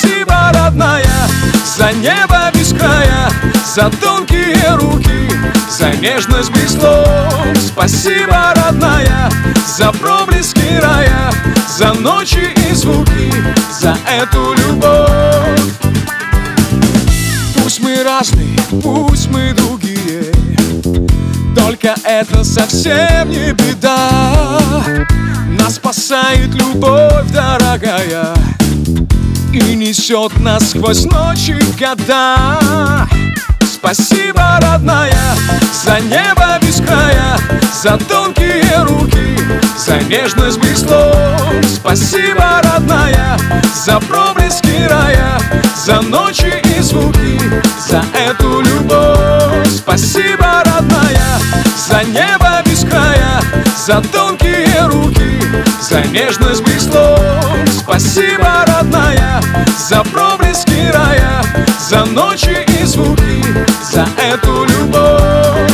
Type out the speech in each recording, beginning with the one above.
Спасибо, родная, за небо без края, за тонкие руки, за нежность без слов. Спасибо, родная, за проблески рая, за ночи и звуки, за эту любовь. Пусть мы разные, пусть мы другие, только это совсем не беда. Нас спасает любовь, дорогая, и несет нас сквозь ночи года. Спасибо, родная, за небо без края, за тонкие руки, за нежность без слов. Спасибо, родная, за проблески рая, за ночи и звуки, за эту любовь. Спасибо, родная, за небо без края, за тонкие руки, за нежность без слов. Спасибо, родная, за проблески рая, за ночи и звуки, за эту любовь.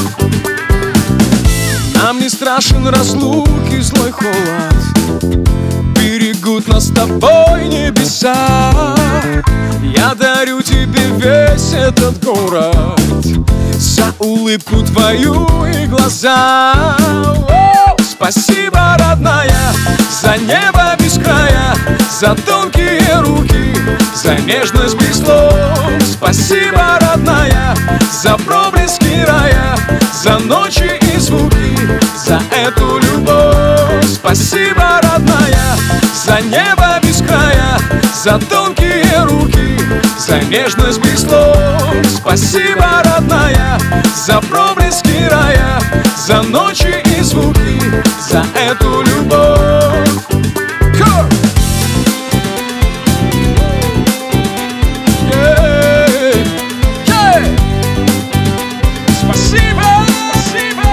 Нам не страшен разлуки, злой холод, берегут нас с тобой небеса. Я дарю тебе весь этот город, за улыбку твою и глаза. Спасибо, родная, за небо без края, за тонкие руки, за нежность без слов. Спасибо, родная, за проблески рая, за ночи и звуки, за эту любовь. Спасибо, родная, за небо без края, за тонкие руки, за нежность без слов. Спасибо, родная, за проблески рая, за ночи и звуки, за эту любовь. Спасибо, спасибо,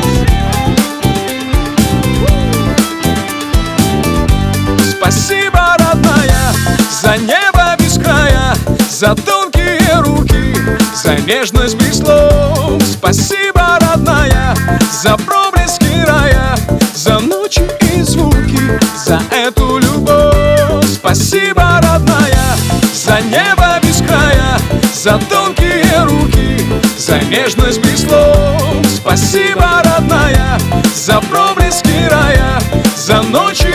спасибо, родная, за небо без края, за тонкие руки, за нежность без слов. Спасибо, родная, за проблески рая, за ночи и звуки, за эту любовь. Спасибо, родная, за небо без края, за тонкие руки, за нежность без слов. Спасибо, родная, за проблески рая, за ночи